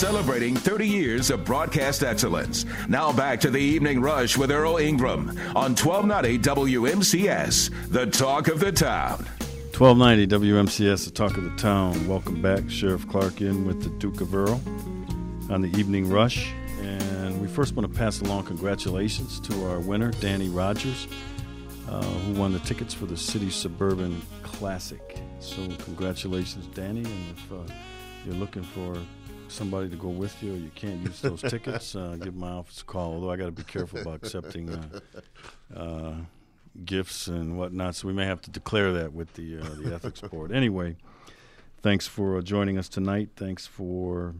celebrating 30 years of broadcast excellence. Now back to the Evening Rush with Earl Ingram on 1290 WMCS, the talk of the town. 1290 WMCS, the talk of the town. Welcome back. Sheriff Clark in with the Duke of Earl on the Evening Rush. And we first want to pass along congratulations to our winner, Danny Rogers, who won the tickets for the City Suburban Classic. So congratulations, Danny. And if you're looking for somebody to go with you or you can't use those tickets, give my office a call. Although I got to be careful about accepting gifts and whatnot, so we may have to declare that with the ethics board. Anyway, thanks for joining us tonight. Thanks for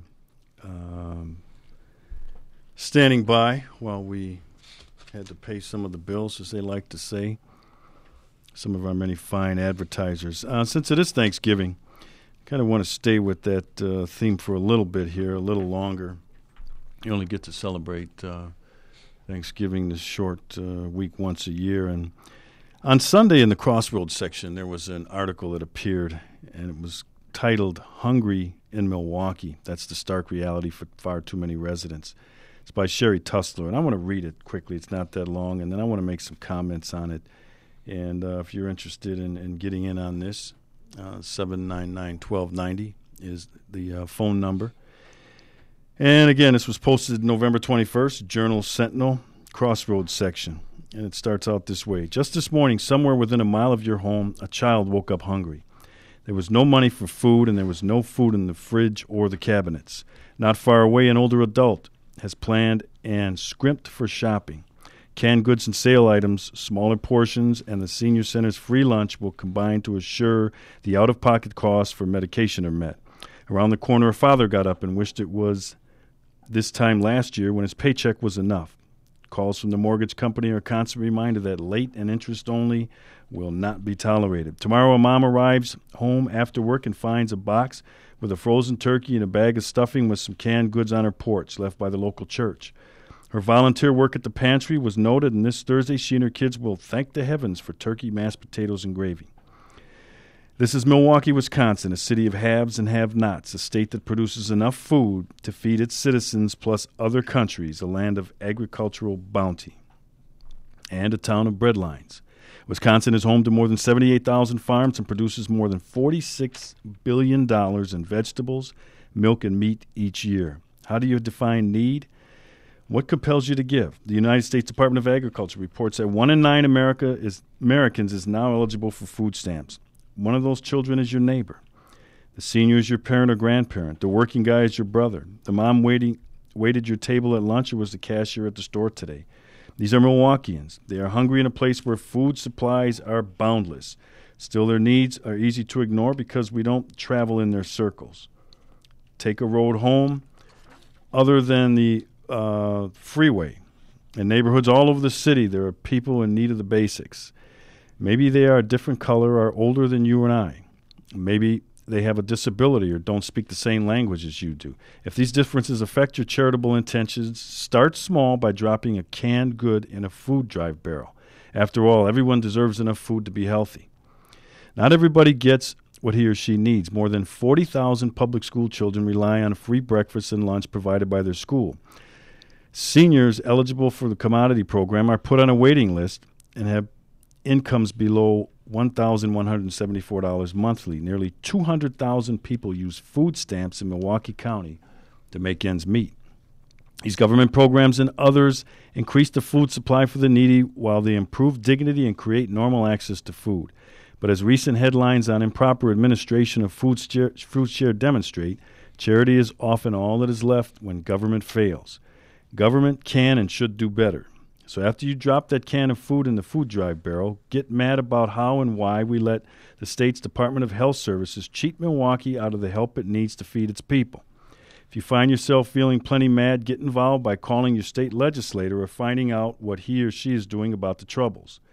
standing by while we had to pay some of the bills, as they like to say, some of our many fine advertisers. Since it is Thanksgiving, kind of want to stay with that theme for a little bit here, a little longer. You only get to celebrate Thanksgiving this short week once a year. And on Sunday in the Crossroads section, there was an article that appeared, and it was titled "Hungry in Milwaukee." That's the stark reality for far too many residents. It's by Sherry Tussler, and I want to read it quickly. It's not that long, and then I want to make some comments on it. And if you're interested in getting in on this, 799-1290 is the phone number. And again, this was posted November 21st, Journal Sentinel, Crossroads section. And it starts out this way. Just this morning, somewhere within a mile of your home, a child woke up hungry. There was no money for food, and there was no food in the fridge or the cabinets. Not far away, an older adult has planned and scrimped for shopping. Canned goods and sale items, smaller portions, and the senior center's free lunch will combine to assure the out-of-pocket costs for medication are met. Around the corner, a father got up and wished it was this time last year when his paycheck was enough. Calls from the mortgage company are a constant reminder that late and interest only will not be tolerated. Tomorrow, a mom arrives home after work and finds a box with a frozen turkey and a bag of stuffing with some canned goods on her porch left by the local church. Her volunteer work at the pantry was noted, and this Thursday she and her kids will thank the heavens for turkey, mashed potatoes, and gravy. This is Milwaukee, Wisconsin, a city of haves and have-nots, a state that produces enough food to feed its citizens plus other countries, a land of agricultural bounty, and a town of breadlines. Wisconsin is home to more than 78,000 farms and produces more than $46 billion in vegetables, milk, and meat each year. How do you define need? What compels you to give? The United States Department of Agriculture reports that 1 in 9 Americans is now eligible for food stamps. One of those children is your neighbor. The senior is your parent or grandparent. The working guy is your brother. The mom waited your table at lunch or was the cashier at the store today. These are Milwaukeeans. They are hungry in a place where food supplies are boundless. Still, their needs are easy to ignore because we don't travel in their circles. Take a road home other than the freeway. In neighborhoods all over the city, there are people in need of the basics. Maybe they are a different color or older than you and I. Maybe they have a disability or don't speak the same language as you do. If these differences affect your charitable intentions, start small by dropping a canned good in a food drive barrel. After all, everyone deserves enough food to be healthy. Not everybody gets what he or she needs. More than 40,000 public school children rely on free breakfast and lunch provided by their school. Seniors eligible for the commodity program are put on a waiting list and have incomes below $1,174 monthly. Nearly 200,000 people use food stamps in Milwaukee County to make ends meet. These government programs and others increase the food supply for the needy while they improve dignity and create normal access to food. But as recent headlines on improper administration of food share demonstrate, charity is often all that is left when government fails. Government can and should do better. So after you drop that can of food in the food drive barrel, get mad about how and why we let the state's Department of Health Services cheat Milwaukee out of the help it needs to feed its people. If you find yourself feeling plenty mad, get involved by calling your state legislator or finding out what he or she is doing about the troubles.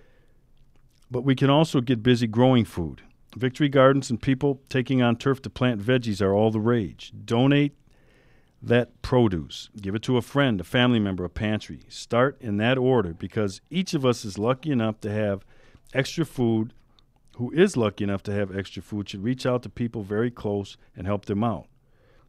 But we can also get busy growing food. Victory gardens and people taking on turf to plant veggies are all the rage. Donate that produce. Give it to a friend, a family member, a pantry. Start in that order because each of us is lucky enough to have extra food. Who is lucky enough to have extra food should reach out to people very close and help them out.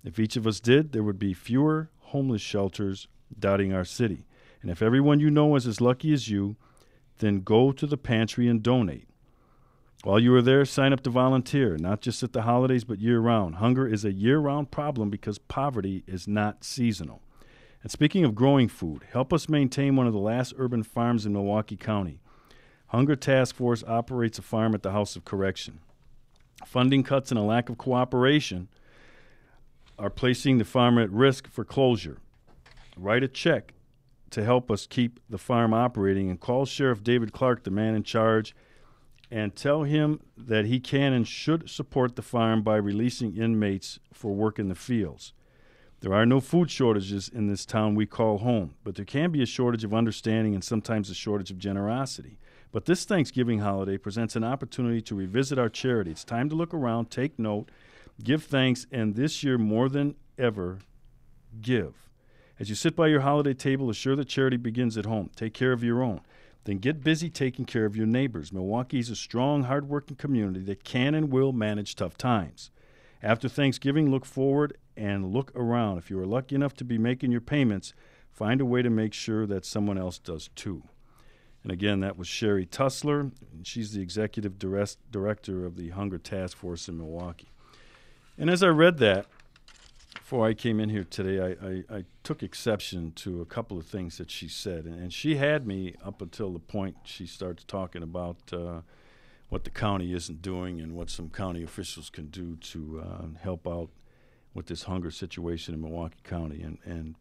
If each of us did, there would be fewer homeless shelters dotting our city. And if everyone you know is as lucky as you, then go to the pantry and donate. While you are there, sign up to volunteer, not just at the holidays, but year-round. Hunger is a year-round problem because poverty is not seasonal. And speaking of growing food, help us maintain one of the last urban farms in Milwaukee County. Hunger Task Force operates a farm at the House of Correction. Funding cuts and a lack of cooperation are placing the farm at risk for closure. Write a check to help us keep the farm operating and call Sheriff David Clark, the man in charge, and tell him that he can and should support the farm by releasing inmates for work in the fields. There are no food shortages in this town we call home, but there can be a shortage of understanding and sometimes a shortage of generosity. But this Thanksgiving holiday presents an opportunity to revisit our charity. It's time to look around, take note, give thanks, and this year more than ever, give. As you sit by your holiday table, assure that charity begins at home. Take care of your own. Then get busy taking care of your neighbors. Milwaukee is a strong, hard-working community that can and will manage tough times. After Thanksgiving, look forward and look around. If you are lucky enough to be making your payments, find a way to make sure that someone else does too. And again, that was Sherry Tussler. She's the executive director of the Hunger Task Force in Milwaukee. And as I read that, before I came in here today, I took exception to a couple of things that she said. And she had me up until the point she starts talking about what the county isn't doing and what some county officials can do to help out with this hunger situation in Milwaukee County. And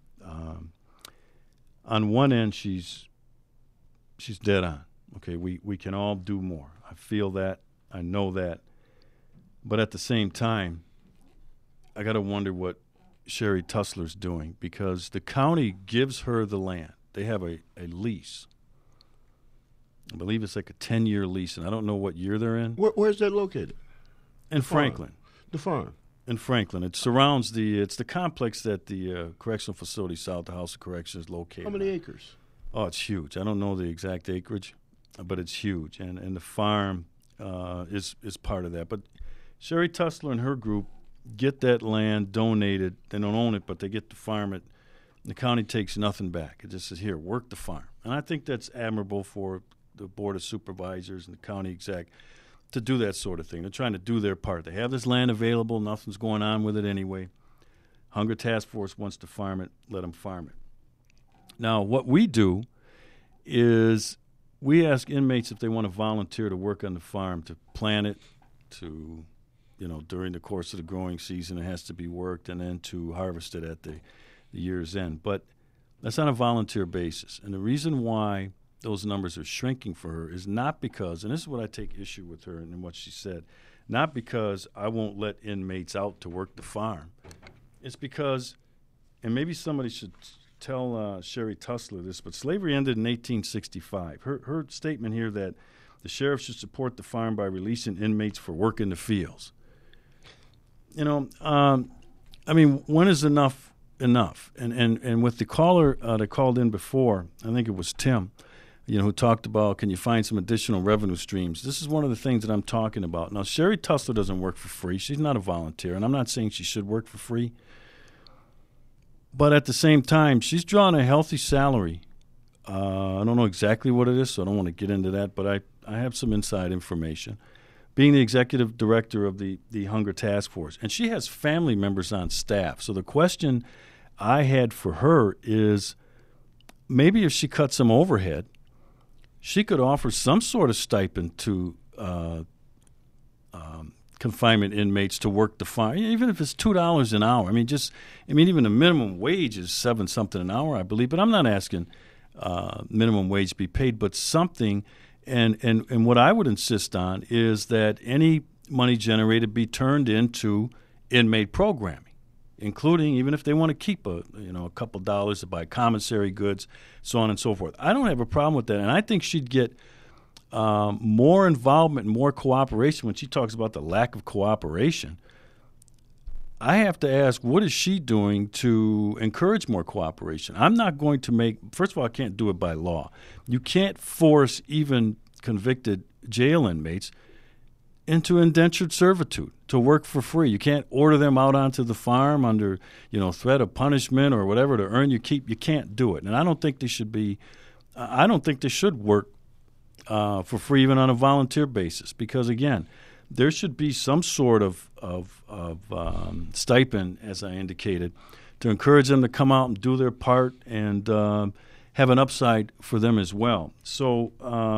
on one end, she's dead on. Okay, we can all do more. I feel that. I know that. But at the same time, I got to wonder what Sherry Tussler's doing, because the county gives her the land. They have a lease. I believe it's like a 10-year lease, and I don't know what year they're in. Where's that located? In Franklin. The farm. In Franklin. It surrounds it's the complex that the correctional facility south, the House of Correction, is located. How many acres? Oh, it's huge. I don't know the exact acreage, but it's huge, and the farm is part of that. But Sherry Tussler and her group get that land donated. They don't own it, but they get to farm it. The county takes nothing back. It just says, here, work the farm. And I think that's admirable for the Board of Supervisors and the county exec to do that sort of thing. They're trying to do their part. They have this land available. Nothing's going on with it anyway. Hunger Task Force wants to farm it. Let them farm it. Now, what we do is we ask inmates if they want to volunteer to work on the farm, to plant it, to, during the course of the growing season, it has to be worked, and then to harvest it at the year's end. But that's on a volunteer basis. And the reason why those numbers are shrinking for her is not because, and this is what I take issue with her and what she said, not because I won't let inmates out to work the farm. It's because, and maybe somebody should tell Sherry Tussler this, but slavery ended in 1865. Her statement here that the sheriff should support the farm by releasing inmates for work in the fields. When is enough? And with the caller that called in before, I think it was Tim, who talked about, can you find some additional revenue streams? This is one of the things that I'm talking about. Now, Sherry Tussler doesn't work for free. She's not a volunteer, and I'm not saying she should work for free. But at the same time, she's drawn a healthy salary. I don't know exactly what it is, so I don't want to get into that, but I have some inside information. Being the executive director of the Hunger Task Force, and she has family members on staff. So the question I had for her is, maybe if she cut some overhead, she could offer some sort of stipend to confinement inmates to work the farm, even if it's $2 an hour. Even the minimum wage is $7-something an hour, I believe. But I'm not asking minimum wage be paid, but something. And what I would insist on is that any money generated be turned into inmate programming, including even if they want to keep a couple dollars to buy commissary goods, so on and so forth. I don't have a problem with that, and I think she'd get more involvement and more cooperation. When she talks about the lack of cooperation, I have to ask, what is she doing to encourage more cooperation? I'm not going to first of all, I can't do it by law. You can't force even convicted jail inmates into indentured servitude to work for free. You can't order them out onto the farm under, threat of punishment or whatever to earn your keep. You can't do it. And I don't think they should be. I don't think they should work for free even on a volunteer basis, because again, there should be some sort of stipend, as I indicated, to encourage them to come out and do their part and have an upside for them as well. So,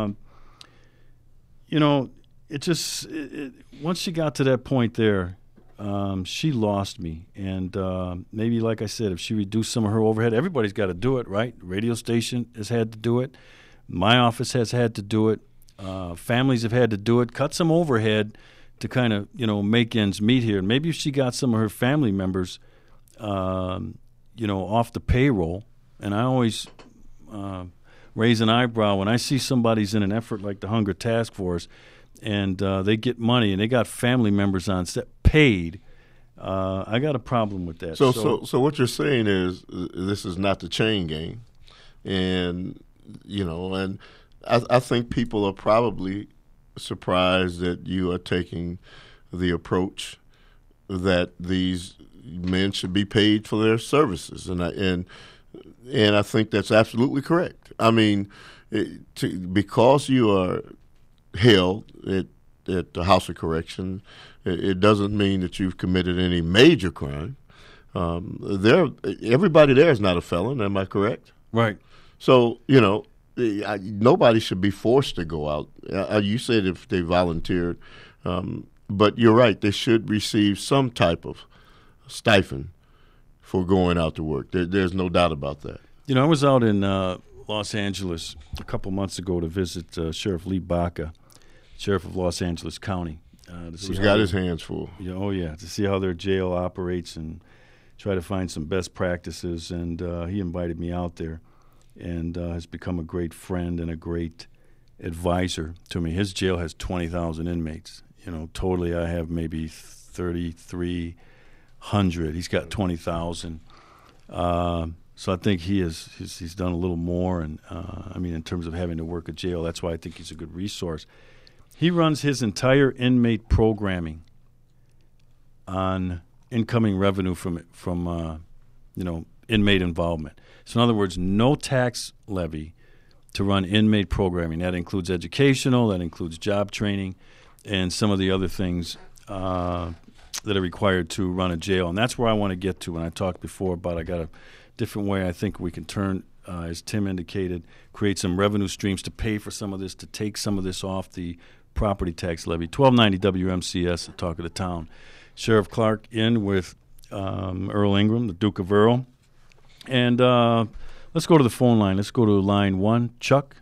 once she got to that point there, she lost me. And maybe, like I said, if she reduced some of her overhead, everybody's got to do it, right? The radio station has had to do it. My office has had to do it. Families have had to do it. Cut some overhead to kind of, make ends meet here. Maybe if she got some of her family members, off the payroll, and I always raise an eyebrow when I see somebody's in an effort like the Hunger Task Force, and they get money and they got family members on set paid. I got a problem with that. So what you're saying is this is not the chain gang, and and I think people are probably surprised that you are taking the approach that these men should be paid for their services, and I think that's absolutely correct. I mean, because you are held at the House of Correction, it doesn't mean that you've committed any major crime. Everybody there is not a felon. Am I correct? Right. So nobody should be forced to go out. You said if they volunteered, but you're right. They should receive some type of stipend for going out to work. There's no doubt about that. I was out in Los Angeles a couple months ago to visit Sheriff Lee Baca, Sheriff of Los Angeles County. He's got his hands full. To see how their jail operates and try to find some best practices. And he invited me out there, and has become a great friend and a great advisor to me. His jail has 20,000 inmates. Totally I have maybe 3,300. He's got 20,000. So I think he's done a little more. And, in terms of having to work a jail, that's why I think he's a good resource. He runs his entire inmate programming on incoming revenue from inmate involvement. So in other words, no tax levy to run inmate programming. That includes educational, that includes job training, and some of the other things that are required to run a jail. And that's where I want to get to when I talked before about I got a different way I think we can turn, as Tim indicated, create some revenue streams to pay for some of this, to take some of this off the property tax levy. 1290 WMCS, the talk of the town. Sheriff Clark in with Earl Ingram, the Duke of Earl. And let's go to the phone line. Let's go to line 1. Chuck,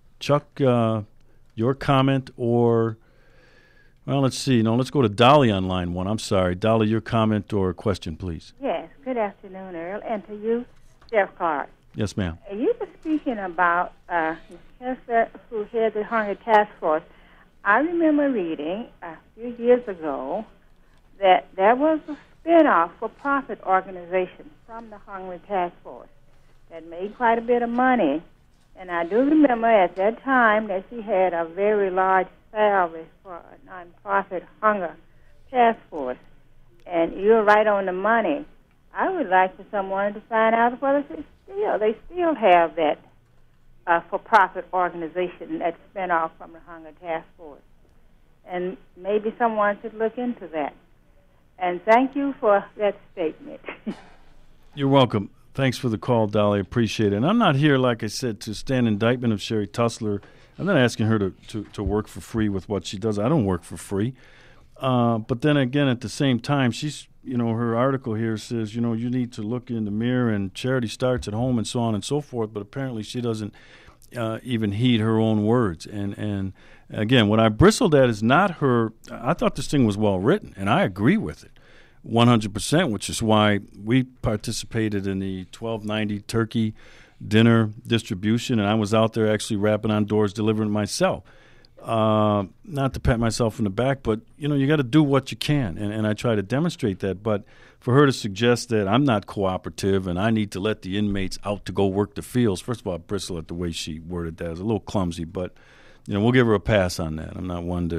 your comment or, well, let's see. No, let's go to Dolly on line 1. I'm sorry. Dolly, your comment or question, please. Yes. Good afternoon, Earl. And to you, Sheriff Clark. Yes, ma'am. You were speaking about who head the Hunger Task Force. I remember reading a few years ago that there was a spin-off for-profit organization from the Hunger Task Force that made quite a bit of money. And I do remember at that time that she had a very large salary for a nonprofit Hunger Task Force. And you're right on the money. I would like for someone to find out whether they still have that for-profit organization that spin off from the Hunger Task Force. And maybe someone should look into that. And thank you for that statement. You're welcome. Thanks for the call, Dolly. Appreciate it. And I'm not here, like I said, to stand indictment of Sherry Tussler. I'm not asking her to work for free with what she does. I don't work for free. But then again, at the same time, she's, her article here says, you need to look in the mirror and charity starts at home and so on and so forth. But apparently she doesn't even heed her own words. And again, what I bristled at is not her. I thought this thing was well written, and I agree with it 100%, which is why we participated in the 1290 turkey dinner distribution, and I was out there actually rapping on doors, delivering myself. Not to pat myself in the back, but, you got to do what you can, and I try to demonstrate that. But for her to suggest that I'm not cooperative and I need to let the inmates out to go work the fields, first of all, I bristle at the way she worded that. It was a little clumsy, but, we'll give her a pass on that. I'm not one to,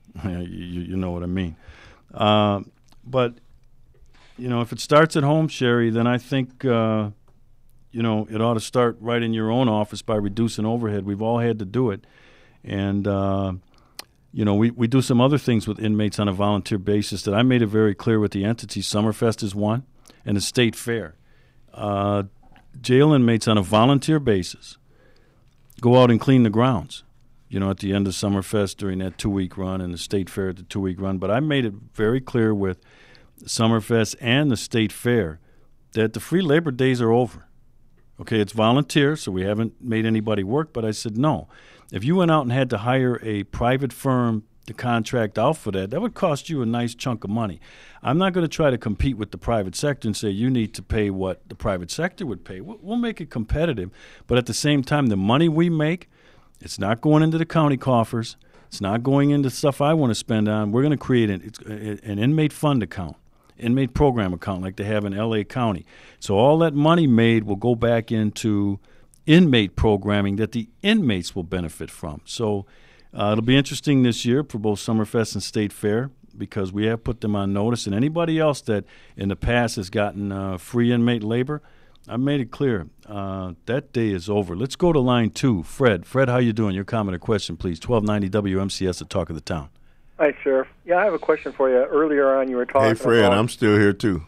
You know what I mean. But, if it starts at home, Sherry, then I think, it ought to start right in your own office by reducing overhead. We've all had to do it. And, we do some other things with inmates on a volunteer basis that I made it very clear with the entities. Summerfest is one, and the State Fair. Jail inmates on a volunteer basis go out and clean the grounds, at the end of Summerfest during that 2-week run and the State Fair at the 2-week run. But I made it very clear with Summerfest and the State Fair that the free labor days are over. Okay, it's volunteer, so we haven't made anybody work, but I said no. If you went out and had to hire a private firm to contract out for that would cost you a nice chunk of money. I'm not going to try to compete with the private sector and say you need to pay what the private sector would pay. We'll make it competitive, but at the same time, the money we make, it's not going into the county coffers. It's not going into stuff I want to spend on. We're going to create an inmate fund account, inmate program account like they have in L.A. County. So all that money made will go back into inmate programming that the inmates will benefit from. So it'll be interesting this year for both Summerfest and State Fair because we have put them on notice. And anybody else that in the past has gotten free inmate labor, I made it clear that day is over. Let's go to line 2. Fred. Fred, how you doing? Your comment or question, please. 1290 WMCS, the talk of the town. Hi, Sheriff. Yeah, I have a question for you. Earlier on, you were talking about... Hey, Fred, I'm still here, too.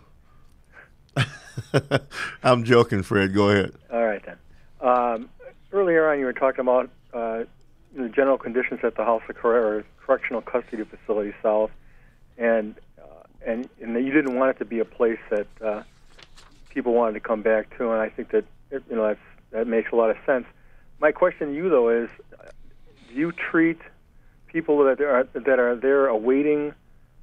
I'm joking, Fred. Go ahead. All right, then. Earlier on, you were talking about the general conditions at the House of Correctional Custody Facility South, and that you didn't want it to be a place that people wanted to come back to, and I think that that makes a lot of sense. My question to you, though, is: do you treat people that are there awaiting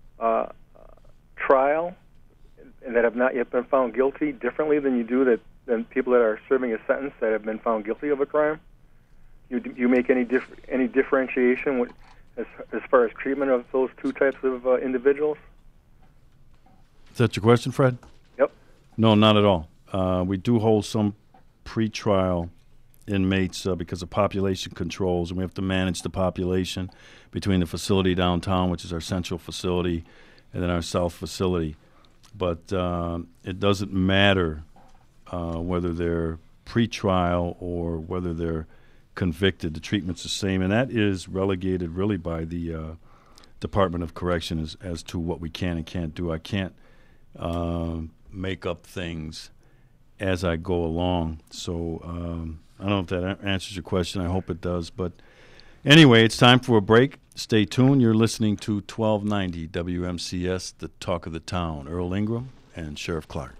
trial and that have not yet been found guilty differently than you do than people that are serving a sentence that have been found guilty of a crime? You make any differentiation as far as treatment of those two types of individuals? Is that your question, Fred? Yep. No, not at all. We do hold some pretrial inmates because of population controls, and we have to manage the population between the facility downtown, which is our central facility, and then our south facility. But it doesn't matter whether they're pretrial or whether they're convicted. The treatment's the same, and that is relegated really by the Department of Correction as to what we can and can't do. I can't make up things as I go along. So I don't know if that answers your question. I hope it does. But anyway, it's time for a break. Stay tuned. You're listening to 1290 WMCS, the talk of the town. Earl Ingram and Sheriff Clark.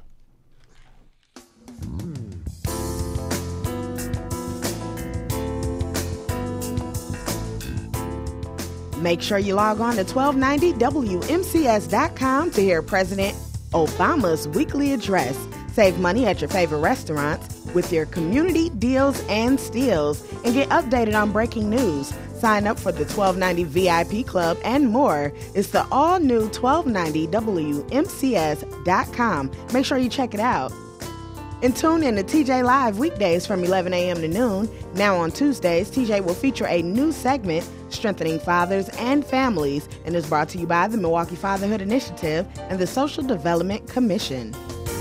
Make sure you log on to 1290WMCS.com to hear President Obama's weekly address. Save money at your favorite restaurants with your community deals and steals, and get updated on breaking news. Sign up for the 1290 VIP Club and more. It's the all-new 1290WMCS.com. Make sure you check it out. And tune in to TJ Live weekdays from 11 a.m. to noon. Now on Tuesdays, TJ will feature a new segment, Strengthening Fathers and Families, and is brought to you by the Milwaukee Fatherhood Initiative and the Social Development Commission.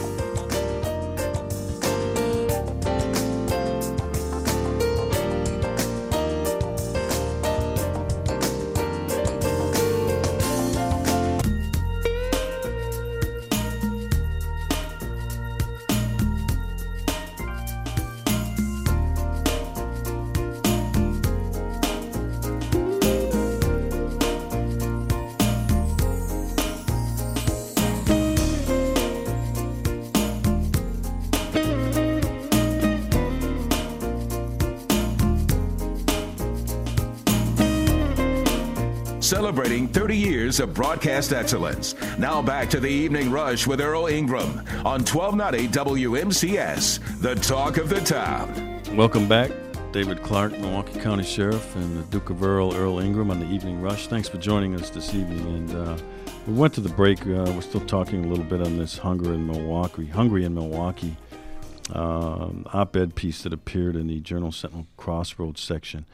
Celebrating 30 years of broadcast excellence. Now back to the Evening Rush with Earl Ingram on 1290 WMCS, the talk of the town. Welcome back. David Clark, Milwaukee County Sheriff, and the Duke of Earl Ingram on the Evening Rush. Thanks for joining us this evening. And we went to the break. We're still talking a little bit on this Hungry in Milwaukee op-ed piece that appeared in the Journal-Sentinel Crossroads section.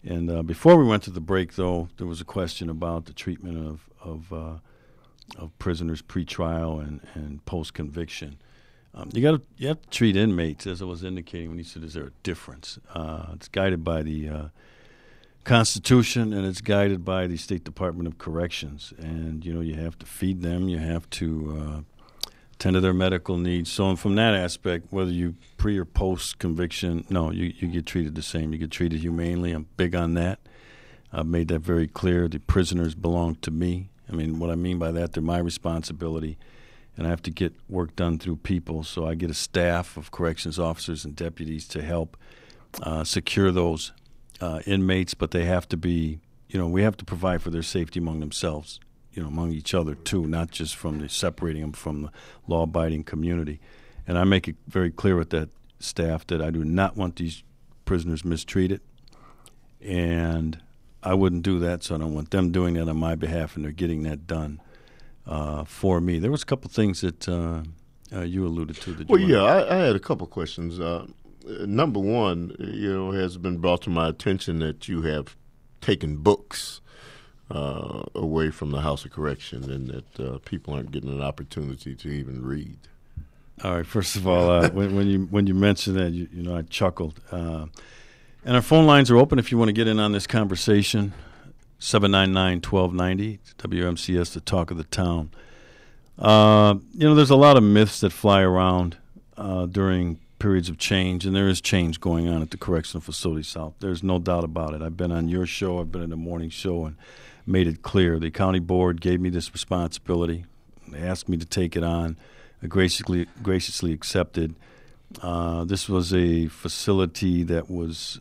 And before we went to the break, though, there was a question about the treatment of prisoners pre-trial and post-conviction. You have to treat inmates, as I was indicating when you said, is there a difference? It's guided by the Constitution, and it's guided by the State Department of Corrections. And, you have to feed them. You have to tend to their medical needs. So from that aspect, whether you pre- or post-conviction, no, you get treated the same. You get treated humanely. I'm big on that. I've made that very clear. The prisoners belong to me. I mean, what I mean by that, they're my responsibility. And I have to get work done through people. So I get a staff of corrections officers and deputies to help secure those inmates. But they have to be, we have to provide for their safety among themselves, among each other too, not just from separating them from the law-abiding community. And I make it very clear with that staff that I do not want these prisoners mistreated. And I wouldn't do that, so I don't want them doing that on my behalf, and they're getting that done for me. There was a couple things that you alluded to. I had a couple questions. Number one, has been brought to my attention that you have taken books away from the House of Correction, and that people aren't getting an opportunity to even read. All right. First of all, when you mentioned that, I chuckled. And our phone lines are open if you want to get in on this conversation. 799-1290, WMCS, the talk of the town. There's a lot of myths that fly around during periods of change, and there is change going on at the Correctional Facility South. There's no doubt about it. I've been on your show, I've been in the morning show, and made it clear. The county board gave me this responsibility. They asked me to take it on. I graciously accepted. This was a facility that was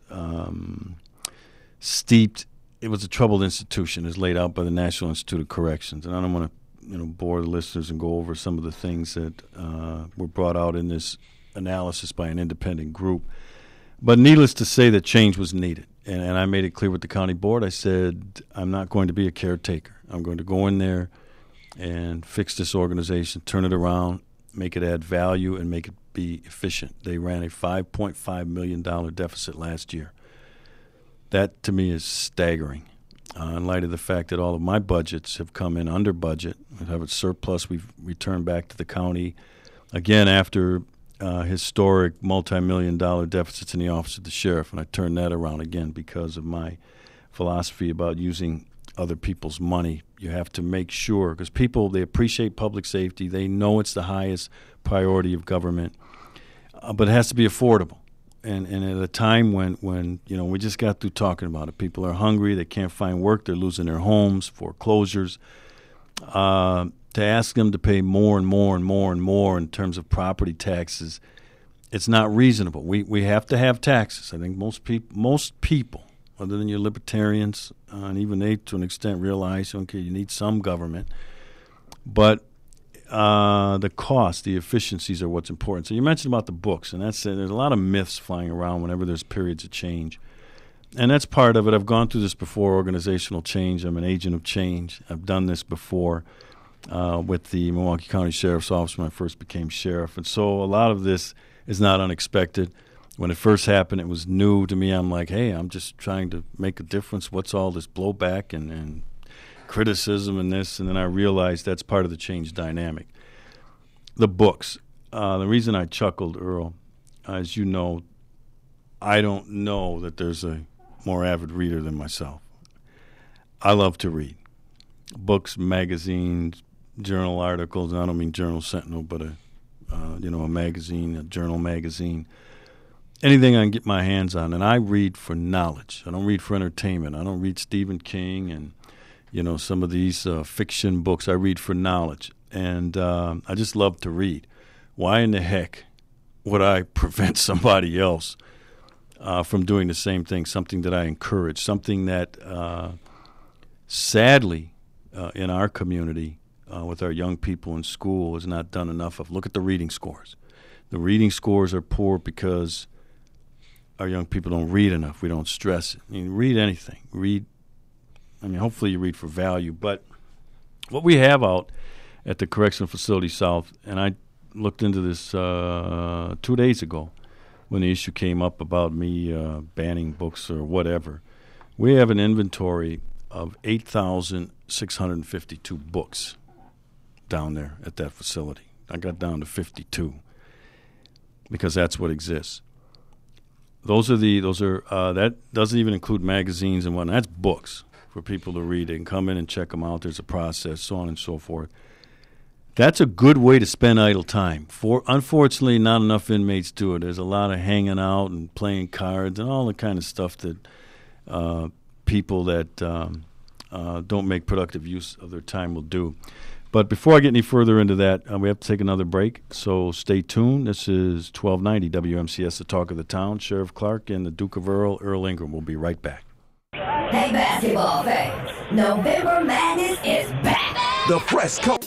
steeped. It was a troubled institution, as laid out by the National Institute of Corrections. And I don't want to, bore the listeners and go over some of the things that were brought out in this analysis by an independent group. But needless to say, that change was needed. And I made it clear with the county board. I said, I'm not going to be a caretaker. I'm going to go in there and fix this organization, turn it around, make it add value, and make it be efficient. They ran a $5.5 million deficit last year. That, to me, is staggering in light of the fact that all of my budgets have come in under budget. We have a surplus we've returned back to the county, again, after historic multi-million-dollar deficits in the office of the sheriff, and I turned that around again because of my philosophy about using other people's money. You have to make sure, because people, they appreciate public safety. They know it's the highest priority of government, but it has to be affordable. And at a time when we just got through talking about it, people are hungry, they can't find work, they're losing their homes, foreclosures. To ask them to pay more and more and more and more in terms of property taxes, it's not reasonable. We have to have taxes. I think most people, other than your libertarians, and even they to an extent realize, okay, you need some government. But the cost, the efficiencies are what's important. So you mentioned about the books, and there's a lot of myths flying around whenever there's periods of change. And that's part of it. I've gone through this before, organizational change. I'm an agent of change. I've done this before with the Milwaukee County Sheriff's Office when I first became sheriff. And so a lot of this is not unexpected. When it first happened, it was new to me. I'm like, hey, I'm just trying to make a difference. What's all this blowback and criticism and this? And then I realized that's part of the change dynamic. The books. The reason I chuckled, Earl, as you know, I don't know that there's a more avid reader than myself. I love to read. Books, magazines, journal articles. And I don't mean Journal Sentinel, but a magazine, a journal magazine. Anything I can get my hands on. And I read for knowledge. I don't read for entertainment. I don't read Stephen King and, some of these fiction books. I read for knowledge. And I just love to read. Why in the heck would I prevent somebody else from doing the same thing, something that I encourage, something that sadly in our community with our young people in school is not done enough of? Look at the reading scores. The reading scores are poor because our young people don't read enough. We don't stress it. Read anything. Hopefully you read for value. But what we have out at the Correctional Facility South, and I looked into this 2 days ago when the issue came up about me banning books or whatever, We have an inventory of 8,652 books down there at that facility. I got down to 52 because that's what exists. That doesn't even include magazines and whatnot. That's books for people to read. They can come in and check them out. There's a process, so on and so forth. That's a good way to spend idle time. Unfortunately, not enough inmates do it. There's a lot of hanging out and playing cards and all the kind of stuff that people that don't make productive use of their time will do. But before I get any further into that, we have to take another break, so stay tuned. This is 1290 WMCS, the talk of the town. Sheriff Clark and the Duke of Earl Ingram will be right back. Hey, basketball fans, November Madness is back. The press coach.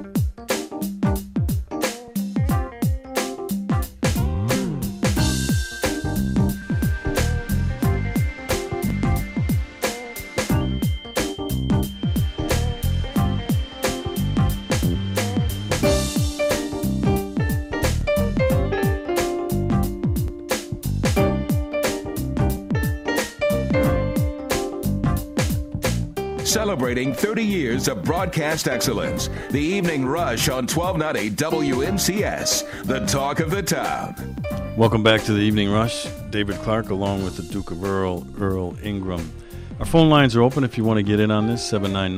Celebrating 30 years of broadcast excellence. The Evening Rush on 1290 WMCS, the talk of the town. Welcome back to the Evening Rush. David Clark along with the Duke of Earl Ingram. Our phone lines are open if you want to get in on this,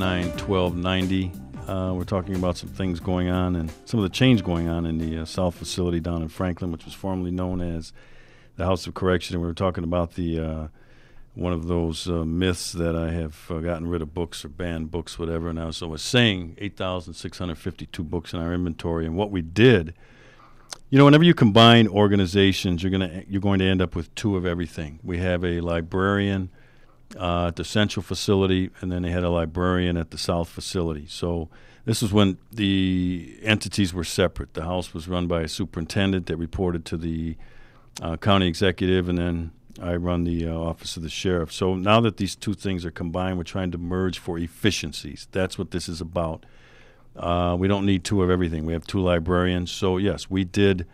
799-1290. We're talking about some things going on and some of the change going on in the South facility down in Franklin, which was formerly known as the House of Correction. And we were talking about the one of those myths that I have gotten rid of books or banned books, whatever. And I was saying 8,652 books in our inventory. And what we did, whenever you combine organizations, you're going to end up with two of everything. We have a librarian at the Central facility, and then they had a librarian at the South facility. So this is when the entities were separate. The House was run by a superintendent that reported to the county executive, and then I run the office of the sheriff. So now that these two things are combined, we're trying to merge for efficiencies. That's what this is about. We don't need two of everything. We have two librarians. So, yes, we did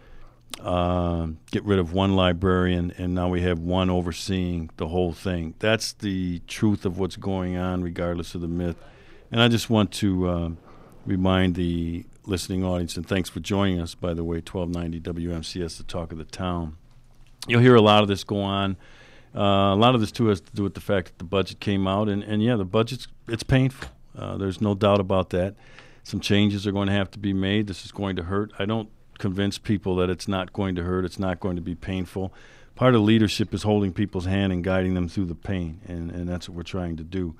get rid of one librarian, and now we have one overseeing the whole thing. That's the truth of what's going on, regardless of the myth. And I just want to remind the listening audience, and thanks for joining us, by the way, 1290 WMCS, the talk of the town. You'll hear a lot of this go on. A lot of this, too, has to do with the fact that the budget came out. And the budget's it's painful. There's no doubt about that. Some changes are going to have to be made. This is going to hurt. I don't convince people that it's not going to hurt. It's not going to be painful. Part of leadership is holding people's hand and guiding them through the pain, and that's what we're trying to do.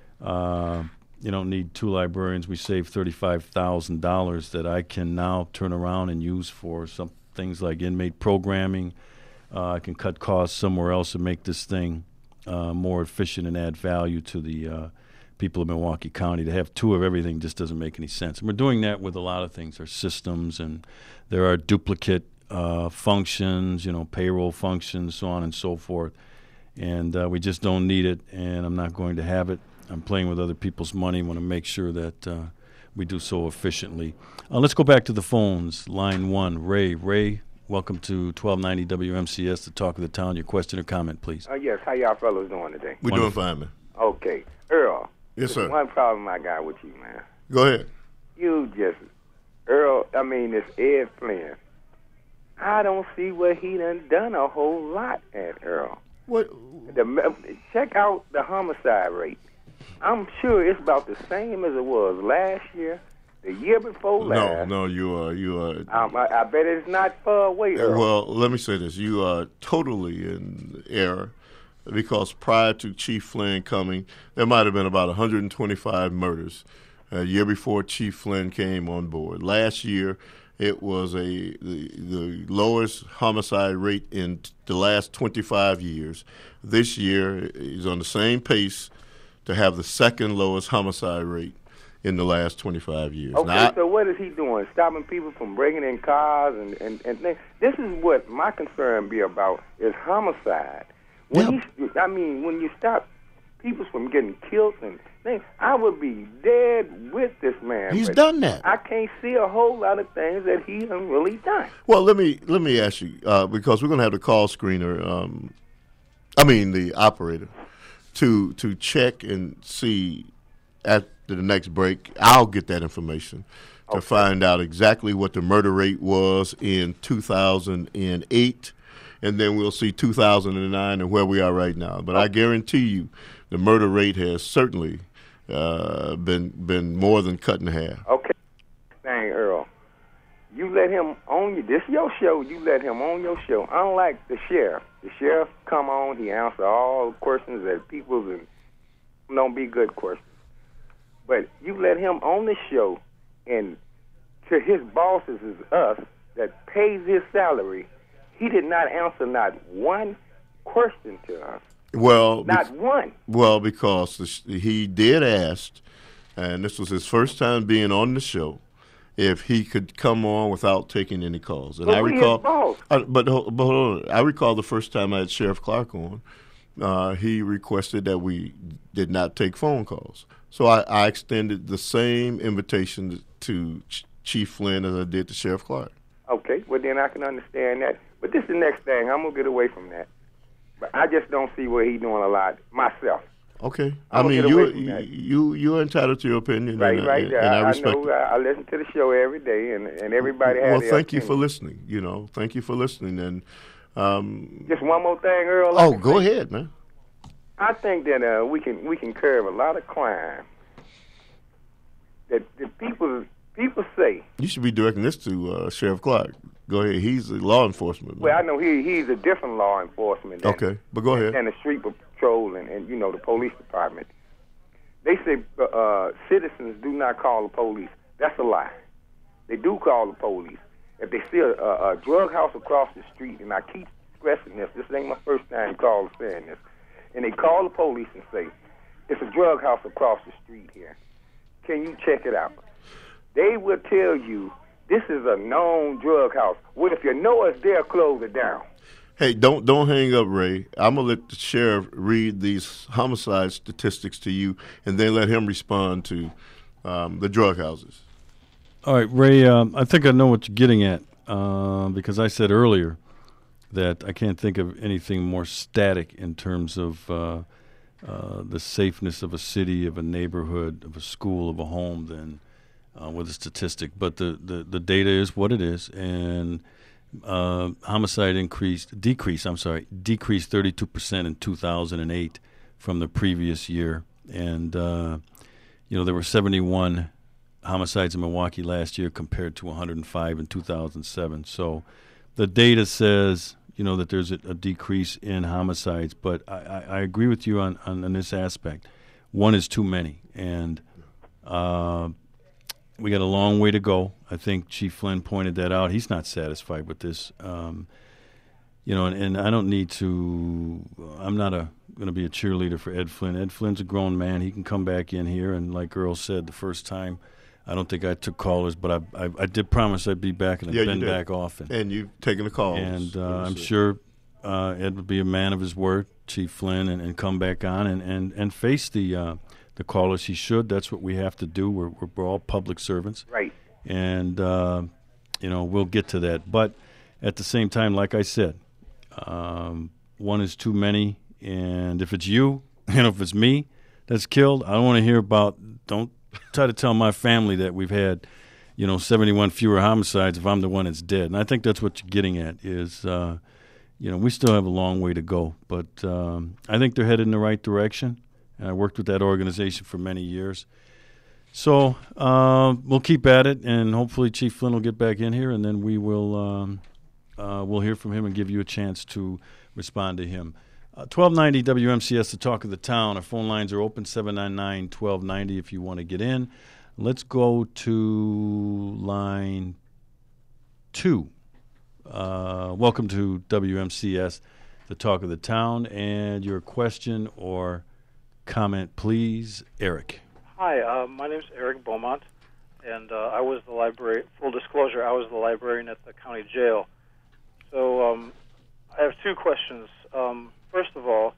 You don't need two librarians. We saved $35,000 that I can now turn around and use for some things like inmate programming. I can cut costs somewhere else and make this thing more efficient and add value to the people of Milwaukee County. To have two of everything just doesn't make any sense. And we're doing that with a lot of things. There's systems, and there are duplicate functions, payroll functions, so on and so forth. And we just don't need it, and I'm not going to have it. I'm playing with other people's money. I want to make sure that we do so efficiently. Let's go back to the phones. Line 1, Ray. Ray, welcome to 1290 WMCS, the talk of the town. Your question or comment, please. Yes, how y'all fellas doing today? We're doing fine, man. Okay. Earl. Yes, sir. One problem I got with you, man. Go ahead. This Ed Flynn. I don't see where he done a whole lot at, Earl. What? Check out the homicide rate. I'm sure it's about the same as it was last year, the year before last. No, you are. I bet it's not far away, Earl. Well, let me say this. You are totally in error, because prior to Chief Flynn coming, there might have been about 125 murders. A year before Chief Flynn came on board. Last year, it was the lowest homicide rate in the last 25 years. This year, he's on the same pace to have the second lowest homicide rate in the last 25 years. Okay, now, so what is he doing? Stopping people from breaking in cars and things? This is what my concern be about, is homicide. When you stop people from getting killed and things, I would be dead with this man. He's done that. I can't see a whole lot of things that he done really done. Well, let me ask you, because we're going to have the call screener, the operator, to check and see at the next break. I'll get that information to find out exactly what the murder rate was in 2008, and then we'll see 2009 and where we are right now. But I guarantee you, the murder rate has certainly been more than cut in half. Okay. Dang, Earl. You let him on you. This is your show. You let him on your show. Unlike the sheriff. The sheriff come on. He answer all the questions that people don't be good questions. But you let him on the show, and to his bosses is us that pays his salary. He did not answer not one question to us. Well, not one. Well, because he did ask, and this was his first time being on the show, if he could come on without taking any calls. And but I recall, but hold on. I recall the first time I had Sheriff Clark on, he requested that we did not take phone calls. So I extended the same invitation to Chief Flynn as I did to Sheriff Clark. Okay, well then I can understand that. But this is the next thing. I'm gonna get away from that. But I just don't see where he's doing a lot myself. Okay, I mean you're entitled to your opinion, right? And I respect know. I listen to the show every day, and everybody has. Well, their thank opinion. you for listening. Thank you for listening. And just one more thing, Earl. Oh, go ahead, man. I think that we can curb a lot of crime. That people say. You should be directing this to Sheriff Clark. Go ahead. He's a law enforcement. Well, I know he's a different law enforcement. Okay, but go ahead. And the street patrol and the police department. They say citizens do not call the police. That's a lie. They do call the police. If they see a drug house across the street, and I keep stressing this ain't my first time saying this, and they call the police and say, it's a drug house across the street here. Can you check it out? They will tell you, this is a known drug house. Well, if you know it's there, close it down. Hey, don't hang up, Ray. I'm going to let the sheriff read these homicide statistics to you, and then let him respond to the drug houses. All right, Ray, I think I know what you're getting at, because I said earlier that I can't think of anything more static in terms of the safeness of a city, of a neighborhood, of a school, of a home than with a statistic. But the data is what it is, and homicide decreased 32% in 2008 from the previous year. And, there were 71 homicides in Milwaukee last year compared to 105 in 2007. So the data says, that there's a decrease in homicides. But I agree with you on this aspect. One is too many. And we got a long way to go. I think Chief Flynn pointed that out. He's not satisfied with this. And I don't need to – I'm not going to be a cheerleader for Ed Flynn. Ed Flynn's a grown man. He can come back in here. And like Earl said, the first time, I don't think I took callers, but I did promise I'd be back, and I've been back often. And you've taken the calls. And I'm sure Ed would be a man of his word, Chief Flynn, and come back on and face the callers. He should. That's what we have to do. We're all public servants. Right. And, we'll get to that. But at the same time, like I said, one is too many. And if it's you, if it's me that's killed, I don't want to hear about – don't try to tell my family that we've had, 71 fewer homicides if I'm the one that's dead. And I think that's what you're getting at is, we still have a long way to go. But I think they're headed in the right direction. And I worked with that organization for many years. So we'll keep at it, and hopefully Chief Flynn will get back in here, and then we will we'll hear from him and give you a chance to respond to him. 1290 WMCS, the talk of the town. Our phone lines are open, 799-1290 if you want to get in. Let's go to line 2. Welcome to WMCS, the talk of the town, and your question or comment, please, Eric. Hi, my name is Eric Beaumont, and I was the librarian. Full disclosure, I was the librarian at the county jail. So I have two questions. First of all,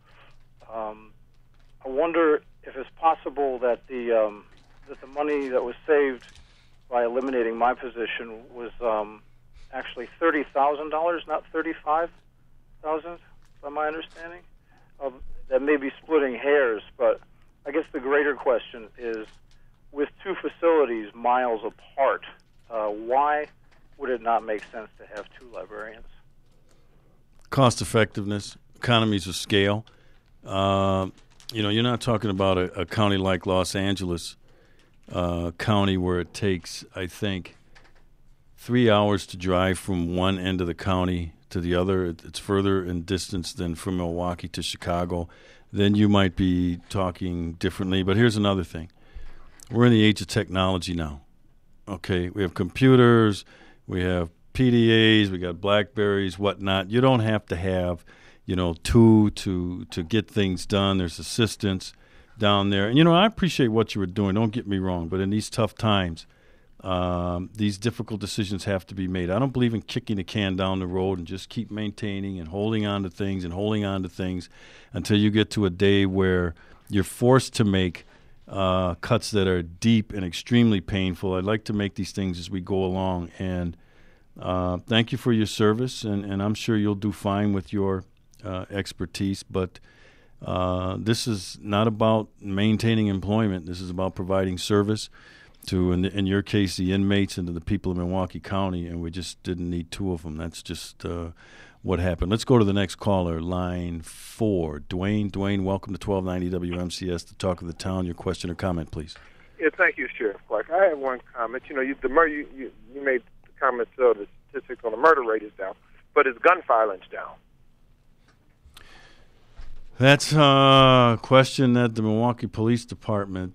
I wonder if it's possible that the money that was saved by eliminating my position was actually $30,000, not $35,000, by my understanding. that may be splitting hairs, but I guess the greater question is, with two facilities miles apart, why would it not make sense to have two librarians? Cost effectiveness, economies of scale. You're not talking about a county like Los Angeles County where it takes, I think, 3 hours to drive from one end of the county to the other. It's further in distance than from Milwaukee to Chicago. Then you might be talking differently. But here's another thing. We're in the age of technology now. Okay, we have computers, we have PDAs, we got Blackberries, whatnot. You don't have to have, two to get things done. There's assistants down there. And, I appreciate what you were doing. Don't get me wrong. But in these tough times, these difficult decisions have to be made. I don't believe in kicking the can down the road and just keep maintaining and holding on to things until you get to a day where you're forced to make cuts that are deep and extremely painful. I'd like to make these things as we go along. And thank you for your service, and I'm sure you'll do fine with your expertise. But this is not about maintaining employment. This is about providing service to, in your case, the inmates and to the people of Milwaukee County, and we just didn't need two of them. That's just what happened. Let's go to the next caller, line 4. Dwayne, welcome to 1290 WMCS, the talk of the town. Your question or comment, please. Yeah, thank you, Sheriff Clark. I have one comment. You made the comment the statistics on the murder rate is down, but is gun violence down? That's a question that the Milwaukee Police Department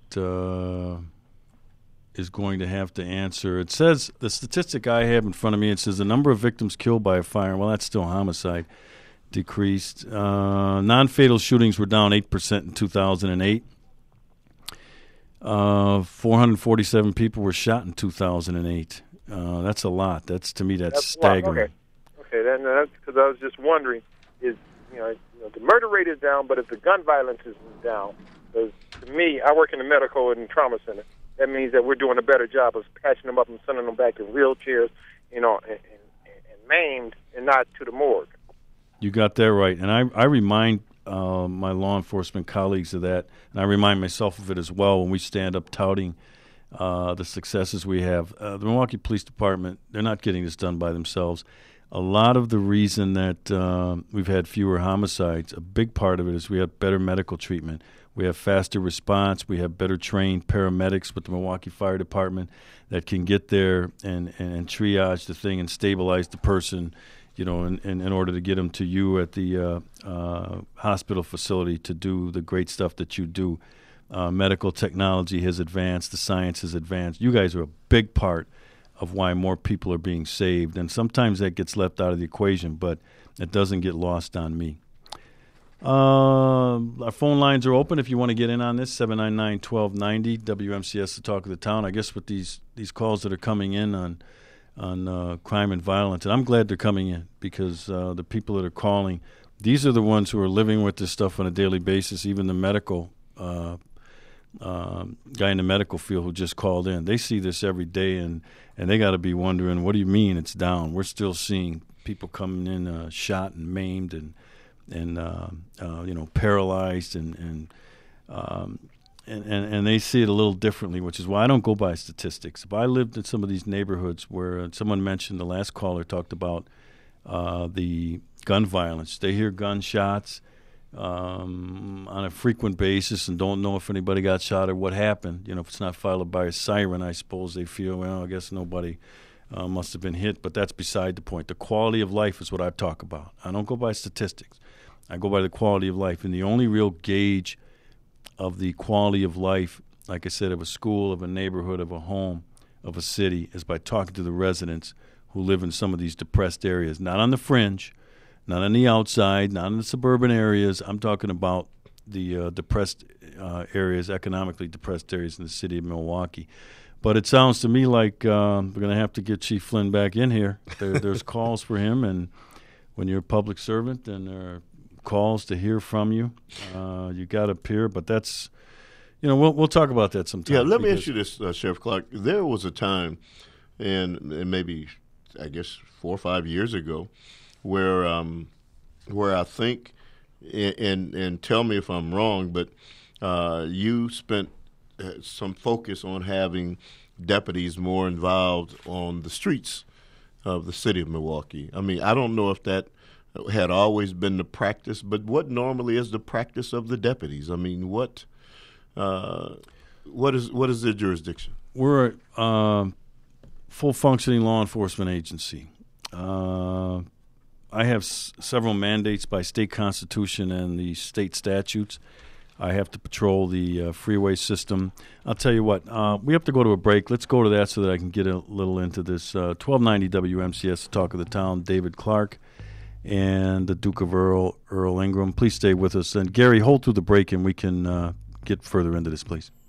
is going to have to answer. It says, the statistic I have in front of me, it says the number of victims killed by a fire, well, that's still homicide, decreased. Non-fatal shootings were down 8% in 2008. 447 people were shot in 2008. That's a lot. To me, that's staggering. Okay, then that's because I was just wondering, is the murder rate is down, but if the gun violence is down, because to me, I work in the medical and trauma center. That means that we're doing a better job of patching them up and sending them back in wheelchairs, and maimed, and not to the morgue. You got that right. And I remind my law enforcement colleagues of that, and I remind myself of it as well when we stand up touting the successes we have. The Milwaukee Police Department, they're not getting this done by themselves. A lot of the reason that we've had fewer homicides, a big part of it is we have better medical treatment. We have faster response. We have better trained paramedics with the Milwaukee Fire Department that can get there and triage the thing and stabilize the person, in order to get them to you at the hospital facility to do the great stuff that you do. Medical technology has advanced. The science has advanced. You guys are a big part of why more people are being saved. And sometimes that gets left out of the equation, but it doesn't get lost on me. Our phone lines are open if you want to get in on this, 799-1290, WMCS, the talk of the town. I guess with these calls that are coming in on crime and violence, and I'm glad they're coming in because the people that are calling, these are the ones who are living with this stuff on a daily basis, even the medical guy in the medical field who just called in. They see this every day, and they got to be wondering, what do you mean it's down? We're still seeing people coming in shot and maimed and paralyzed, and they see it a little differently, which is why I don't go by statistics. If I lived in some of these neighborhoods where someone mentioned, the last caller talked about the gun violence, they hear gunshots on a frequent basis and don't know if anybody got shot or what happened. If it's not followed by a siren, I suppose they feel, well, I guess nobody must have been hit, but that's beside the point. The quality of life is what I talk about. I don't go by statistics. I go by the quality of life, and the only real gauge of the quality of life, like I said, of a school, of a neighborhood, of a home, of a city, is by talking to the residents who live in some of these depressed areas. Not on the fringe, not on the outside, not in the suburban areas. I'm talking about the depressed areas, economically depressed areas in the city of Milwaukee. But it sounds to me like we're going to have to get Chief Flynn back in here. There's calls for him, and when you're a public servant and there are calls to hear from you, you got to appear. But that's, we'll talk about that sometime. Yeah, let me ask you this, Sheriff Clark. There was a time, and maybe, I guess, 4 or 5 years ago, where I think and tell me if I'm wrong, but you spent some focus on having deputies more involved on the streets of the city of Milwaukee. I mean, I don't know if that had always been the practice, but what normally is the practice of the deputies? I mean, what is their jurisdiction? We're a full functioning law enforcement agency. I have several mandates by state constitution and the state statutes. I have to patrol the freeway system. I'll tell you what, we have to go to a break. Let's go to that so that I can get a little into this. 1290 WMCS, the Talk of the Town, David Clark and the Duke of Earl Ingram. Please stay with us. And Gary, hold through the break and we can get further into this, please.